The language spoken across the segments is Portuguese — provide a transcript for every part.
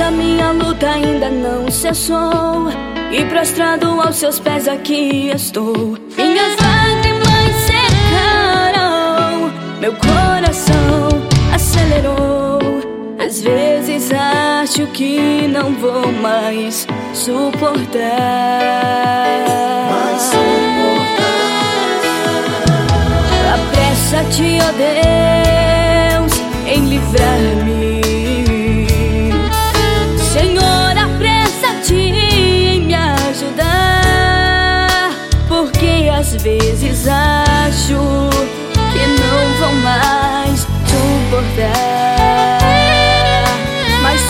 a minha luta ainda não cessou, e prostrado aos seus pés aqui estou. Minhas lágrimas secaram, meu coração acelerou. Às vezes acho que não vou mais suportar. Apressa-te, ó Deus, em livrar-me. Senhor, apressa-te em me ajudar, porque às vezes acho que não vou mais suportar. Mas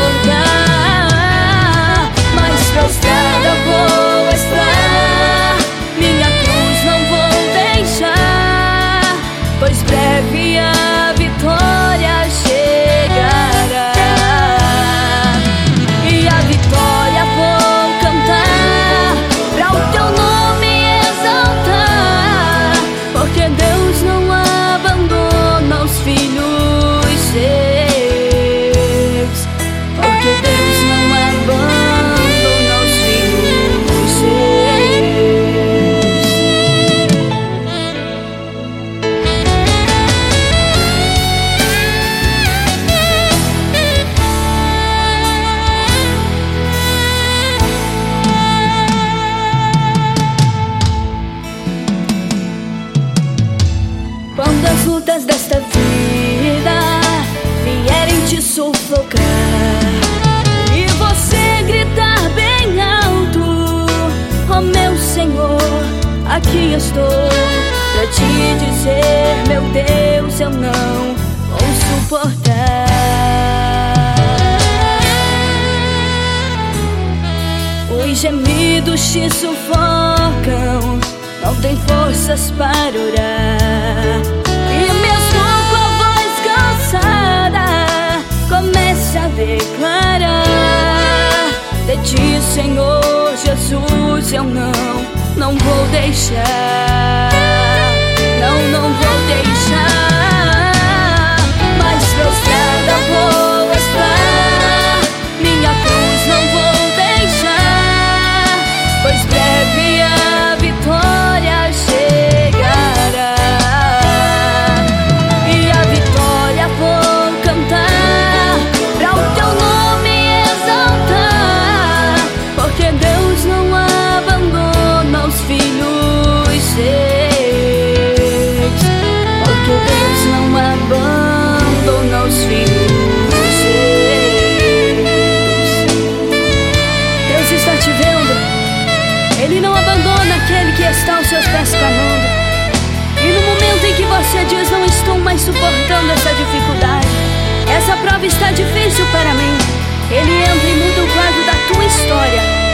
suportar, mais prostrada vou estar. Minha cruz não vou deixar, pois breve a vitória chegará. E a vitória vou cantar, pra o teu nome exaltar, porque Deus não abandona os filhos seus. Porque Deus não abandona os filhos Quando as lutas desta vida vierem te sufocar e você gritar bem alto: ó meu Senhor, aqui estou, pra te dizer, meu Deus, eu não vou suportar. Os gemidos te sufocam, não tem forças para orar, e mesmo com a voz cansada comece a declarar: de ti, Senhor Jesus, eu não vou deixar. Não vou deixar. Mas prostrada vou estar, minha cruz não vou deixar, pois breve a vitória chegará. E a vitória vou cantar, pra o teu nome exaltar, porque Deus não abandona os filhos seus. Porque Deus não abandona os filhos seus. Deus está te vendo, Ele não abandona aquele que está aos seus pés clamando. E no momento em que você diz: não estou mais suportando essa dificuldade, essa prova está difícil para mim, Ele entra e muda o quadro da tua história.